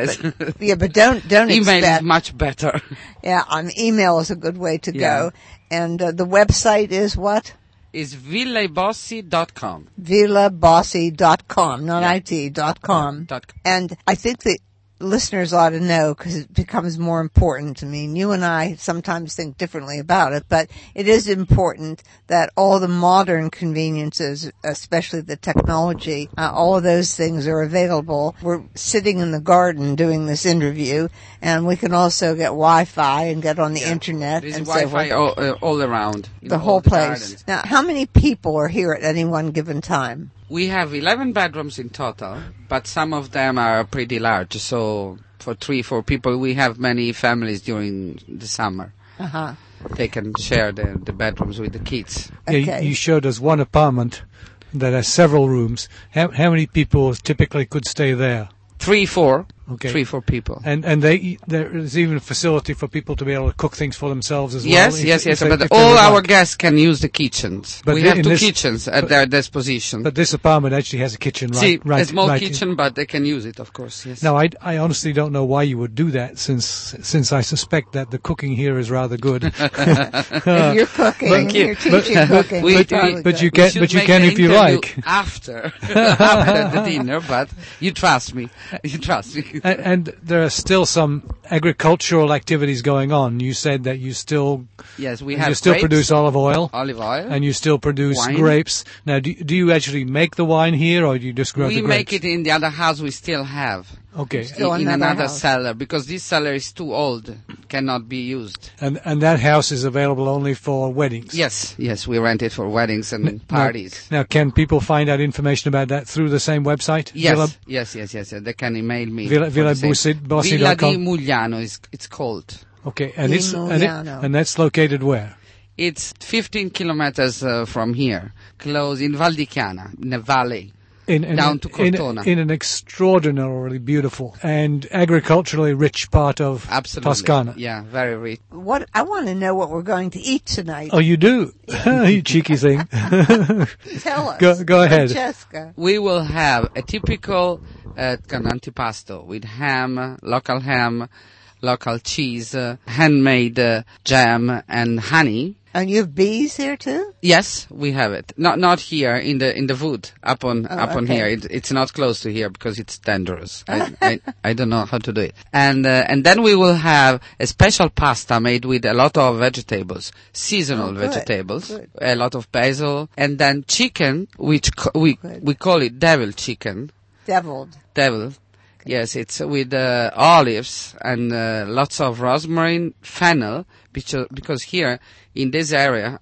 But don't email is much better. Yeah, email is a good way to go. And the website is what? Is villabossi.com. Villabossi.com, not it.com. And I think that listeners ought to know, because it becomes more important. I mean, you and I sometimes think differently about it, but it is important that all the modern conveniences, especially the technology, all of those things are available. We're sitting in the garden doing this interview, and we can also get Wi-Fi and get on the internet. There's and Wi-Fi all around. The whole place. Now, how many people are here at any one given time? We have 11 bedrooms in total, but some of them are pretty large. So for 3-4 people, we have many families during the summer. They can share the bedrooms with the kids. Okay. Yeah, you showed us one apartment that has several rooms. How many people typically could stay there? 3-4. Okay. 3-4 people. And there is even a facility for people to be able to cook things for themselves as well. Yes. But all our guests can use the kitchens. But we have 2 kitchens at their disposition. But this apartment actually has a kitchen, right? A small kitchen, but they can use it, of course. Yes. Now, I honestly don't know why you would do that, since I suspect that the cooking here is rather good. If you're cooking, you're teaching cooking. But you can if you like. After the dinner, but you trust me. And there are still some agricultural activities going on. You said that you still Yes, we have you still grapes, produce olive oil, and you still produce wine. grapes. Now, do you actually make the wine here, or do you just grow the we grapes? make it in the other house we still have. Okay. Still in another another house. cellar, because this cellar is too old, cannot be used. And that house is available only for weddings. Yes, we rent it for weddings and parties. Now, can people find out information about that through the same website? Yes. They can email me. Villa for the same. Bossi.com. Villa di Mugliano it's called. Okay, and Di it's Mugliano. and that's located where? It's 15 kilometers from here, close in Val di Chiana, in a valley. Down to Cortona. In an extraordinarily beautiful and agriculturally rich part of Absolutely. Toscana. Yeah, very rich. What I want to know what we're going to eat tonight. Oh, you do? You cheeky thing. Tell us. Go ahead. Francesca. We will have a typical antipasto with ham, local cheese, handmade jam, and honey. And you have bees here too? Yes, we have it. Not here in the wood up on okay. here. It's not close to here because it's dangerous. I don't know how to do it. And then we will have a special pasta made with a lot of vegetables, seasonal vegetables, good. a lot of basil, and then chicken, which we call it devil chicken. Deviled. Devil. Yes, it's with olives and lots of rosemary, fennel, because here in this area,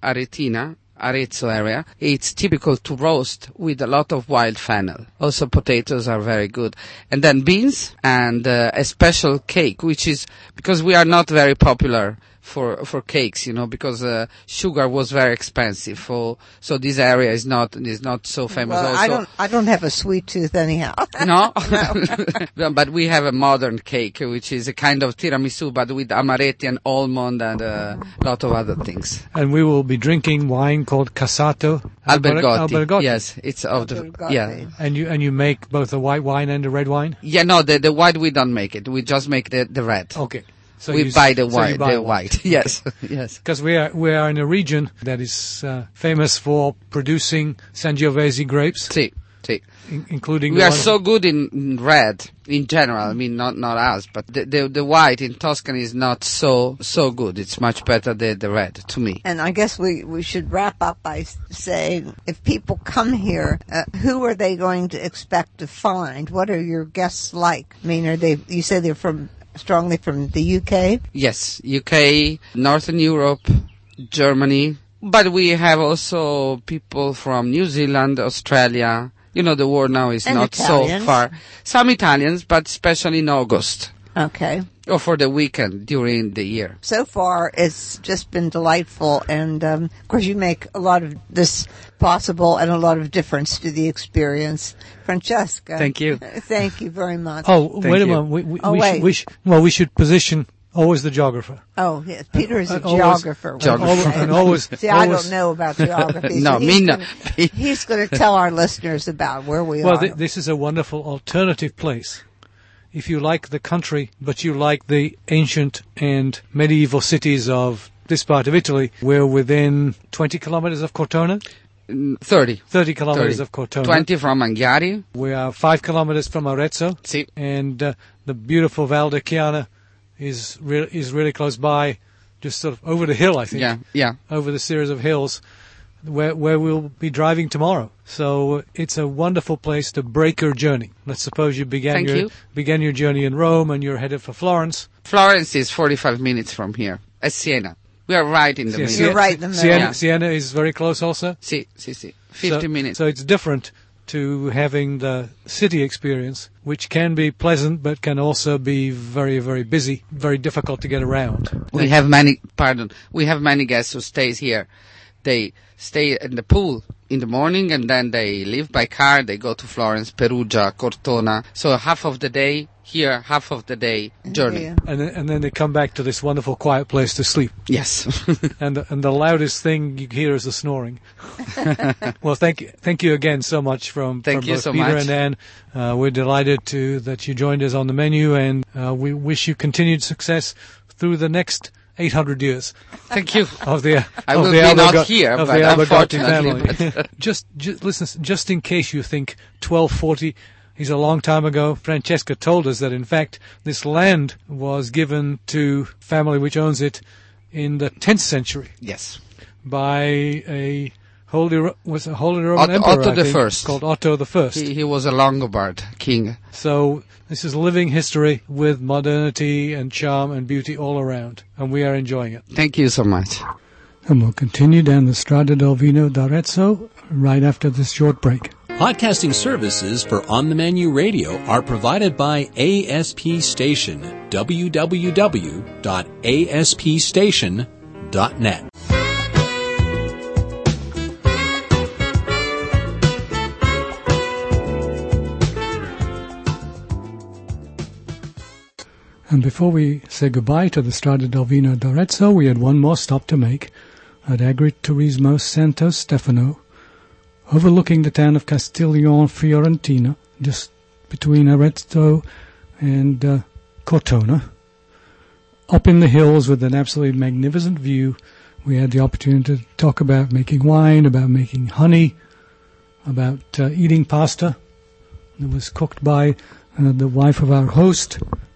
Arezzo area, it's typical to roast with a lot of wild fennel. Also potatoes are very good. And then beans and a special cake, which is, because we are not very popular for cakes, because sugar was very expensive. So this area is not so famous. Well, also, I don't have a sweet tooth anyhow. No, but we have a modern cake, which is a kind of tiramisu, but with amaretti and almond and a lot of other things. And we will be drinking wine called Cassato Albergotti. Yes, it's of the And you make both a white wine and a red wine? Yeah, no, the white we don't make it. We just make the red. Okay. So we buy the white. Yes, yes. Because we are in a region that is famous for producing Sangiovese grapes. Sí. Including we are so good in red in general. I mean, not us, but the white in Tuscany is not so good. It's much better the red to me. And I guess we should wrap up by saying, if people come here, who are they going to expect to find? What are your guests like? I mean, you say they're strongly from the UK? Yes, UK, Northern Europe, Germany, but we have also people from New Zealand, Australia. The war now is not Italians. So far. Some Italians, but especially in August. Okay. Or for the weekend during the year. So far, it's just been delightful, and of course you make a lot of this possible and a lot of difference to the experience. Francesca. Thank you. Thank you very much. Oh, wait a moment. We should position always the geographer. Oh, yes. Peter is a geographer. And always. See, I don't know about geography. No, me no. He's going to tell our listeners about where we are. Well, this is a wonderful alternative place. If you like the country, but you like the ancient and medieval cities of this part of Italy, we're within 20 kilometers of Cortona. 30 kilometers of Cortona. 20 from Anghiari. We are 5 kilometers from Arezzo. Sí. And the beautiful Val di Chiana is really close by, just sort of over the hill, I think. Yeah. Over the series of hills where we'll be driving tomorrow. So it's a wonderful place to break your journey. Let's suppose you began your journey in Rome and you're headed for Florence. Florence is 45 minutes from here. At Siena. We are right in the middle. You're right in the middle. Siena is very close also? Sí. 50 minutes. So it's different to having the city experience, which can be pleasant but can also be very, very busy, very difficult to get around. We have many guests who stays here. They stay in the pool in the morning and then they leave by car, they go to Florence, Perugia, Cortona. So half of the day here, half of the day journey. Yeah. And then they come back to this wonderful quiet place to sleep. Yes. and the loudest thing you hear is the snoring. Well, thank you again so much from both so Peter much. and Anne. We're delighted that you joined us on the menu, and we wish you continued success through the next 800 years. Thank you. Of the I will be not here, but the Albergotti unfortunately. family. Listen, just in case you think 1240 He's a long time ago. Francesca told us that, in fact, this land was given to family which owns it in the 10th century. Yes. By a Holy Roman Emperor, Otto the I think, First. called Otto the First. He was a Longobarд king. So this is living history with modernity and charm and beauty all around, and we are enjoying it. Thank you so much. And we'll continue down the Strada del Vino d'Arezzo right after this short break. Podcasting services for On the Menu Radio are provided by ASP Station, www.aspstation.net. And before we say goodbye to the Strada del Vino d'Arezzo, we had one more stop to make at Agriturismo Santo Stefano, overlooking the town of Castiglione Fiorentina, just between Arezzo and Cortona. Up in the hills with an absolutely magnificent view, we had the opportunity to talk about making wine, about making honey, about eating pasta. It was cooked by the wife of our host.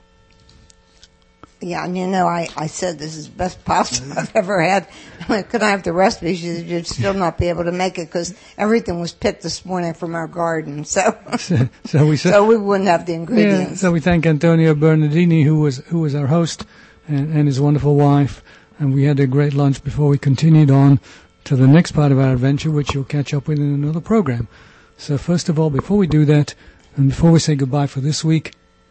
Yeah, and I said this is the best pasta I've ever had. Could I have the recipe? She said you'd still not be able to make it because everything was picked this morning from our garden. So we wouldn't have the ingredients. Yeah, so we thank Antonio Bernardini, who was our host, and his wonderful wife. And we had a great lunch before we continued on to the next part of our adventure, which you'll catch up with in another program. So first of all, before we do that, and before we say goodbye for this week,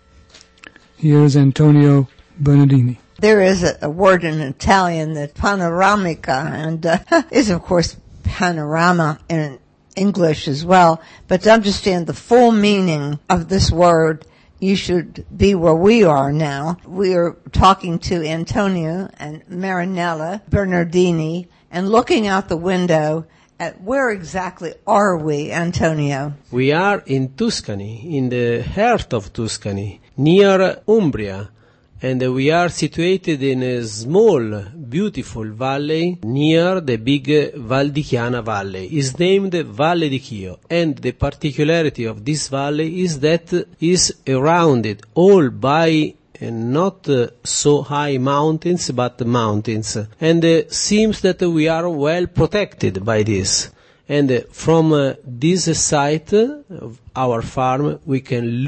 here is Antonio Bernardini. There is a word in Italian that panoramica, and is of course panorama in English as well. But to understand the full meaning of this word, you should be where we are now. We are talking to Antonio and Marinella Bernardini and looking out the window at where exactly are we, Antonio? We are in Tuscany, in the heart of Tuscany, near Umbria. And we are situated in a small, beautiful valley near the big Val di Chiana valley. It's named Valle di Chio. And the particularity of this valley is that it is surrounded all by not so high mountains, but mountains. And seems that we are well protected by this. And from this site of our farm, we can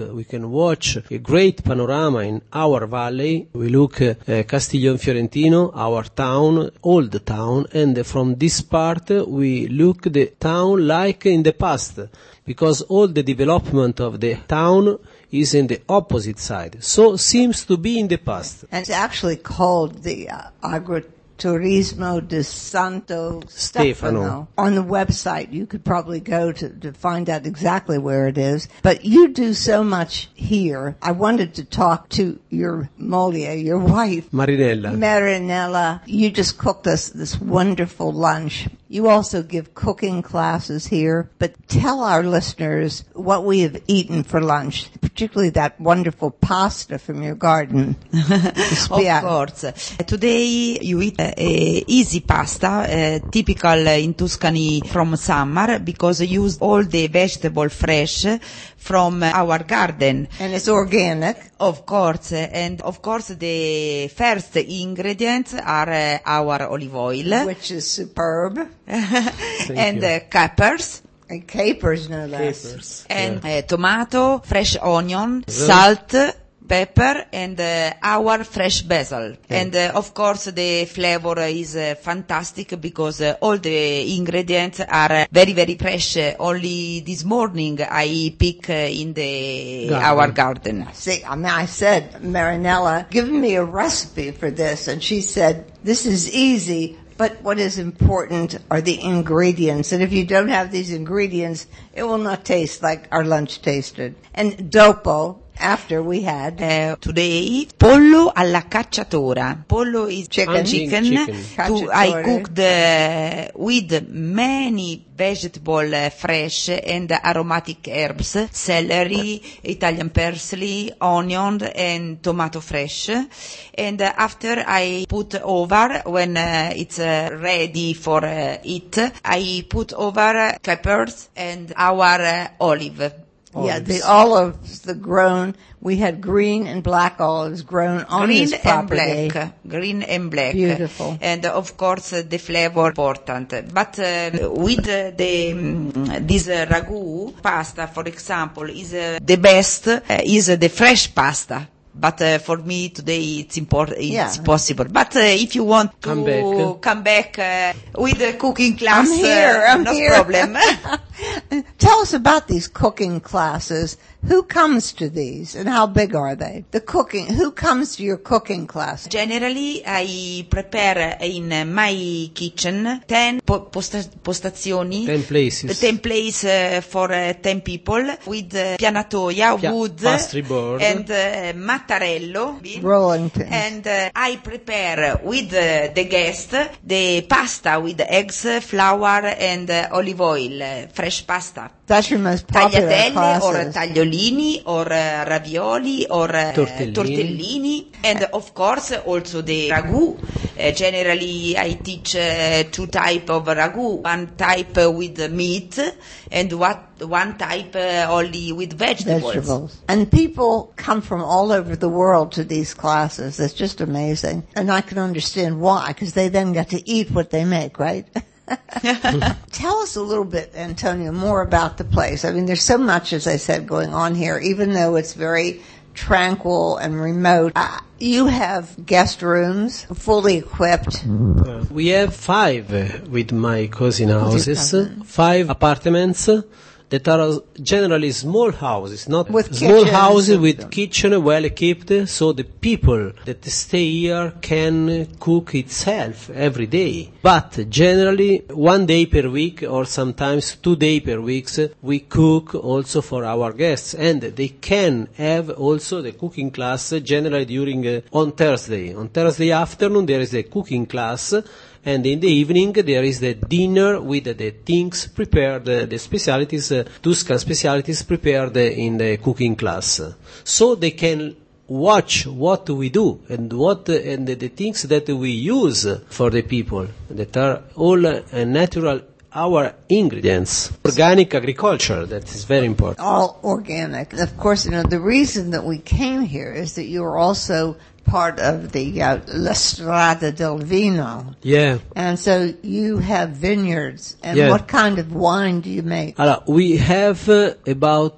watch a great panorama in our valley. We look Castiglione Fiorentino, our town, old town, and from this part we look the town like in the past, because all the development of the town is in the opposite side. So seems to be in the past. And it's actually called the Agriturismo di Santo Stefano. On the website, you could probably go to find out exactly where it is. But you do so much here. I wanted to talk to your moglie, your wife, Marinella. You just cooked us this wonderful lunch. You also give cooking classes here, but tell our listeners what we have eaten for lunch, particularly that wonderful pasta from your garden. Of course. Today you eat easy pasta, typical in Tuscany from summer, because you use all the vegetable fresh from our garden. And it's organic. Of course. And of course the first ingredients are our olive oil. Which is superb. And capers. And capers, no less. And tomato, fresh onion, salt, pepper, and our fresh basil. And of course the flavor is fantastic because all the ingredients are very, very fresh. Only this morning I pick in our garden. See, I said, Marinella, give me a recipe for this. And she said, this is easy. But what is important are the ingredients. And if you don't have these ingredients, it will not taste like our lunch tasted. And dopo, after we had today pollo alla cacciatora. Pollo is chicken. I cooked with many vegetable fresh and aromatic herbs, celery, Italian parsley, onion, and tomato fresh. And after I put over, when it's ready for it, I put over peppers and our olive. Yeah, the olives, we had green and black olives grown on this property. Green and black. Beautiful. And of course the flavor important. But with this ragu pasta, for example, is the best is the fresh pasta. But for me today it's important, it's possible. But if you want to come back with the cooking class, no problem. Tell us about these cooking classes. Who comes to these and how big are they? Who comes to your cooking class? Generally, I prepare in my kitchen 10 postazioni. 10 places. 10 places for 10 people with pianatoia, wood, pastry board, and mattarello. Rolling pins. And I prepare with the guest the pasta with eggs, flour, and olive oil, fresh pasta. That's your most popular Tagliatelle or classes. tagliolini or ravioli or tortellini. And of course also the ragu. Generally I teach 2 type of ragu. One type with meat and one type only with vegetables. And people come from all over the world to these classes. It's just amazing. And I can understand why, because they then get to eat what they make, right? Tell us a little bit, Antonio, more about the place. I mean, there's so much, as I said, going on here, even though it's very tranquil and remote. You have guest rooms fully equipped. We have 5 with my cousin houses, 5 apartments that are generally small houses, not with small houses with kitchen well equipped, so the people that stay here can cook itself every day. But generally 1 day per week or sometimes 2 days per week we cook also for our guests, and they can have also the cooking class generally during on Thursday. On Thursday afternoon there is a cooking class. And in the evening there is the dinner with the things prepared, the specialities, Tuscan specialities prepared in the cooking class. So they can watch what we do and the things that we use for the people that are all natural, our ingredients. Organic agriculture, that is very important. All organic. Of course, the reason that we came here is that you are also part of the La Strada del Vino. Yeah. And so you have vineyards. And what kind of wine do you make? We have about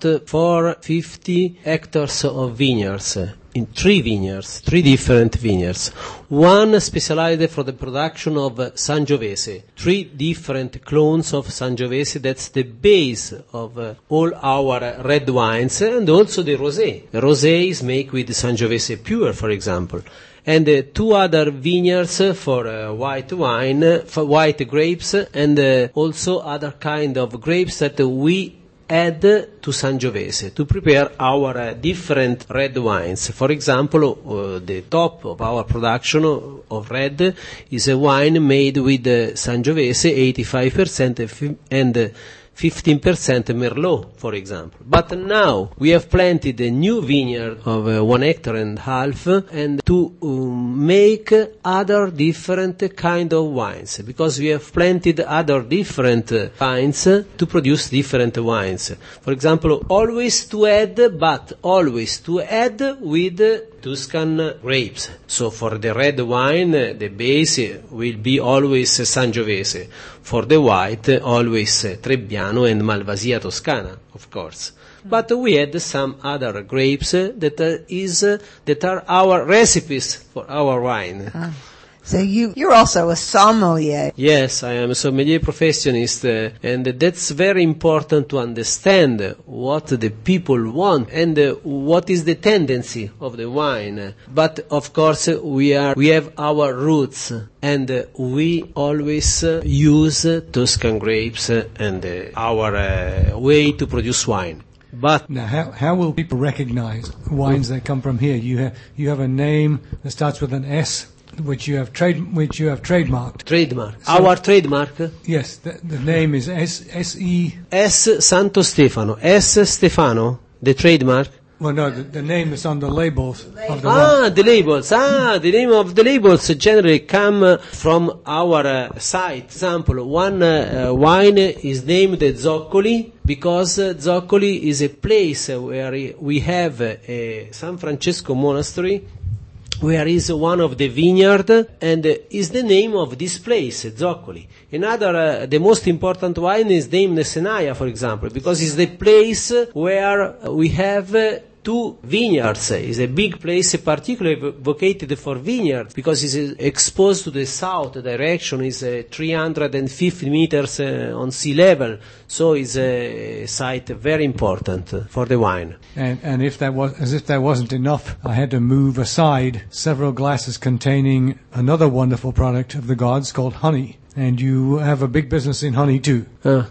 450 hectares of vineyards. In 3 vineyards, 3 different vineyards. One specialized for the production of Sangiovese. 3 different clones of Sangiovese. That's the base of all our red wines, and also the rosé. The rosé is made with Sangiovese pure, for example. And 2 other vineyards for white wine, for white grapes, and also other kind of grapes that we add to Sangiovese to prepare our different red wines. For example, the top of our production of red is a wine made with Sangiovese 85% and 15% Merlot, for example. But now we have planted a new vineyard of 1.5 hectares and to make other different kind of wines, because we have planted other different vines to produce different wines. For example, always to add with Tuscan grapes. So for the red wine, the base will be always Sangiovese. For the white, always Trebbiano and Malvasia Toscana, of course. But we had some other grapes that are our recipes for our wine. So you're also a sommelier. Yes, I am a sommelier professionist, and that's very important to understand what the people want and what is the tendency of the wine. But of course we have our roots, and we always use Tuscan grapes and our way to produce wine. But now, how will people recognize wines that come from here? You have a name that starts with an S, which you have trademarked. Trademark. So, our trademark? Yes, the name is S. S. Santo Stefano. S. Stefano, the trademark. Well, no, the name is on the labels of the wine. The labels. The name of the labels generally come from our site. Example, one wine is named Zoccoli because Zoccoli is a place where we have a San Francesco monastery, where is one of the vineyard, and is the name of this place, Zoccoli. Another, the most important wine is named Senaia, for example, because it's the place where we have two vineyards. It's a big place, particularly vocated for vineyards, because it's exposed to the south direction. It's 350 meters on sea level, so it's a site very important for the wine. And if that was, as if that wasn't enough, I had to move aside several glasses containing another wonderful product of the gods called honey. And you have a big business in honey too.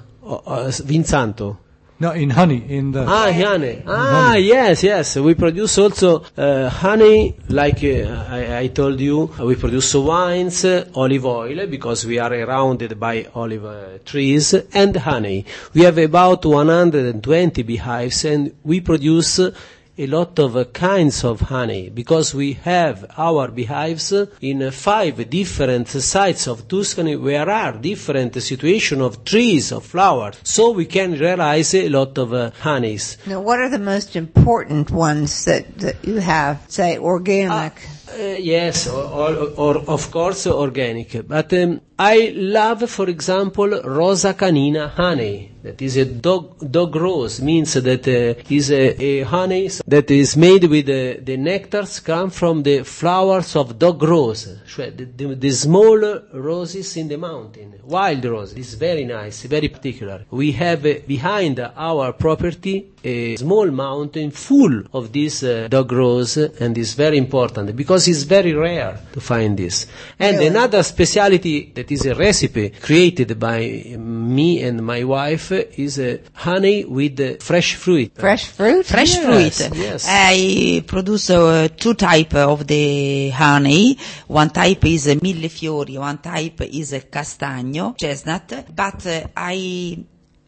Vinsanto. No, in honey, in the... honey. Honey. Yes. We produce also honey, like I told you. We produce wines, olive oil, because we are surrounded by olive trees, and honey. We have about 120 beehives, and we produce a lot of kinds of honey, because we have our beehives in 5 different sites of Tuscany where are different situations of trees, of flowers, so we can realize a lot of honeys. Now, what are the most important ones that you have, say, organic? Yes, or of course organic, but I love, for example, Rosa Canina honey. That is a dog rose, means that is a honey that is made with the nectars come from the flowers of dog rose, the small roses in the mountain, wild rose. It's very nice, very particular. We have behind our property a small mountain full of this dog rose, and it's very important because it's very rare to find this. And really? Another speciality that is a recipe created by me and my wife is honey with fresh fruit. Fresh fruit? Fresh fruit. Yes. I produce 2 types of the honey. One type is millefiori, one type is castagno, chestnut, but we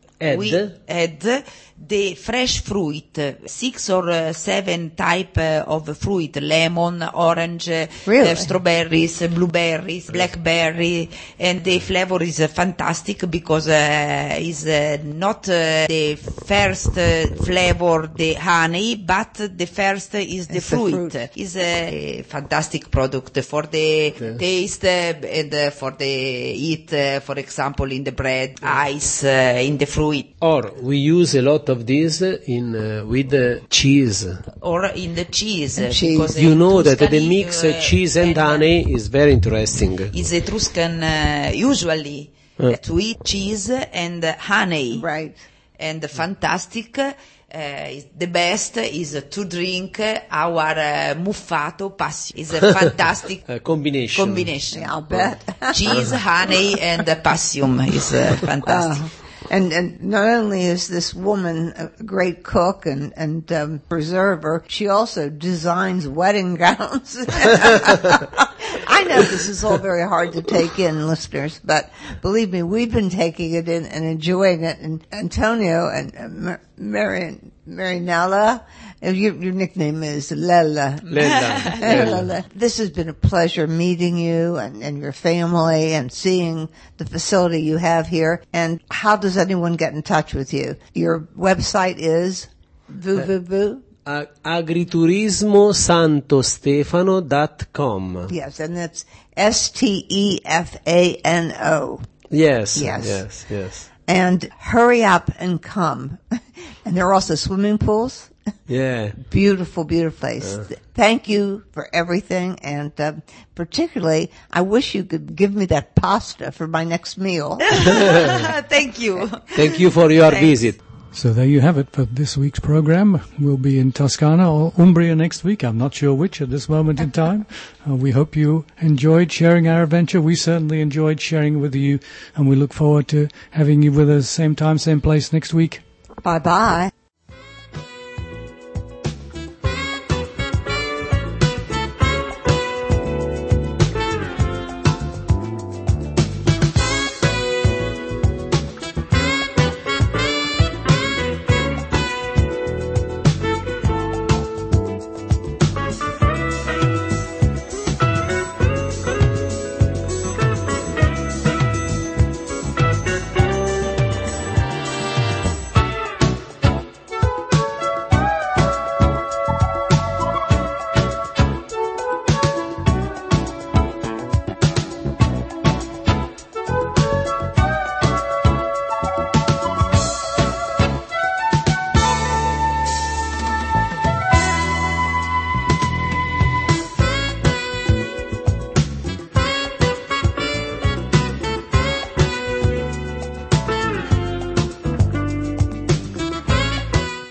add the fresh fruit, 6 or 7 type of fruit, lemon, orange, really? Strawberries, blueberries, blackberry, and the flavor is fantastic because is not the first flavor, the honey, but the first is the fruit. Is a fantastic product for the taste and for the eat, for example, in the bread, ice, in the fruit. Or we use a lot of this in with cheese. Or in the cheese. Because you know that the mix cheese and honey is very interesting. Is Etruscan usually to eat cheese and honey. Right. And fantastic. The best is to drink our muffato passio. It's a fantastic combination. Yeah, I'll bet. Cheese, honey, and passion is fantastic. And not only is this woman a great cook and preserver, she also designs wedding gowns. I know this is all very hard to take in, listeners, but believe me, we've been taking it in and enjoying it. And Antonio and Marinella, your nickname is Lella. Lella. This has been a pleasure meeting you and your family and seeing the facility you have here. And how does anyone get in touch with you? Your website is agriturismosantostefano.com. Yes, and that's Stefano. Yes. And hurry up and come. And there are also swimming pools. Yeah. Beautiful place. Thank you for everything, and particularly, I wish you could give me that pasta for my next meal. Thank you. Thank you for your visit. So there you have it for this week's program. We'll be in Toscana or Umbria next week. I'm not sure which at this moment in time. We hope you enjoyed sharing our adventure. We certainly enjoyed sharing with you, and we look forward to having you with us same time, same place next week. Bye-bye.